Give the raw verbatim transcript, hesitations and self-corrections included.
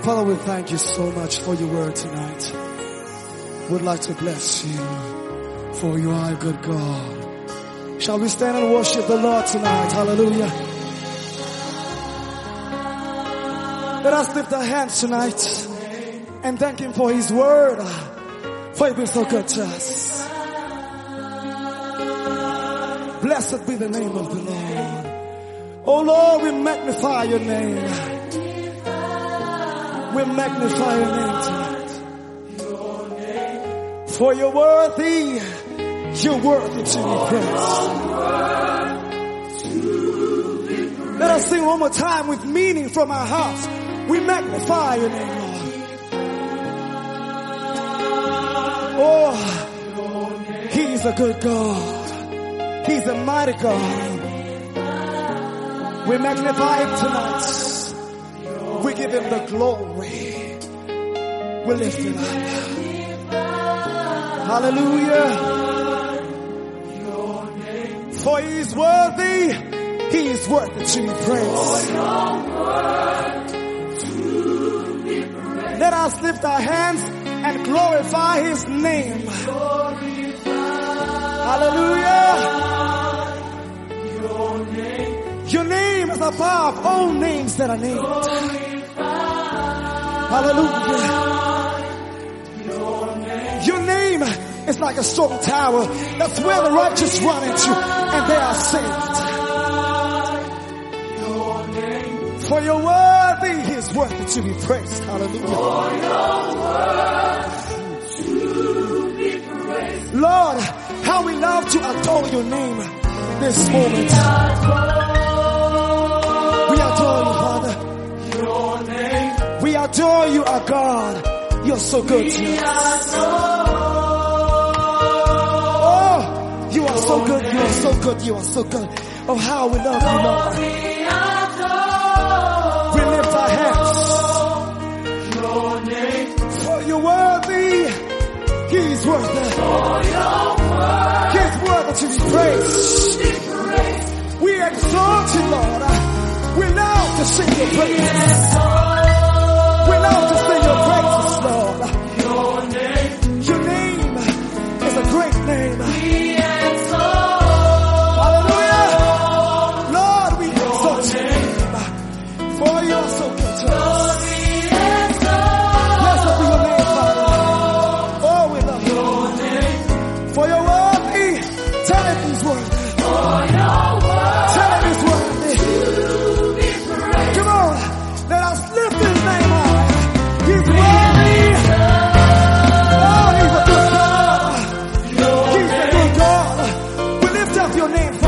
Father, we thank you so much for your word tonight. We'd like to bless you, for you are a good God. Shall we stand and worship the Lord tonight? Hallelujah. Let us lift our hands tonight and thank him for his word, for he's been so good to us. Blessed be the name of the Lord. Oh Lord, we magnify your name. We magnify your name tonight. For you're worthy, you're worthy to be praised. Let us sing one more time with meaning from our hearts. We magnify your name, Lord. Oh, he's a good God. He's a mighty God. We magnify him tonight. We give him the glory. We lift him up. Hallelujah. For he is worthy. He is worthy to be praised. Let us lift our hands and glorify his name. Hallelujah. Your name is above all names that are named. Hallelujah. Your name is like a strong tower. That's where the righteous run into and they are saved. For your worthy, he is worthy to be praised. Hallelujah. Lord, how we love to adore your name this moment. We adore you, Father. We adore you, our God. You're so good to us. Oh, you are so good. You are so good. You are so good. Oh, how we love you, Lord. We lift our hands. For you're worthy. He's worthy. He's worthy to be praised. We exalt you, Lord. We love to sing your praises. We love to sing your praises, Lord. Your name, your name is a great name. Hallelujah. Lord, we exalt your name. For you're so good to us. Blessed be your name, Father. Oh, we love you. For your worthy, tell him he's worthy. Tell him he's worthy. Come on, let us lift his name high. He's worthy. Oh, he's a good God. He's a good God. We lift up your name,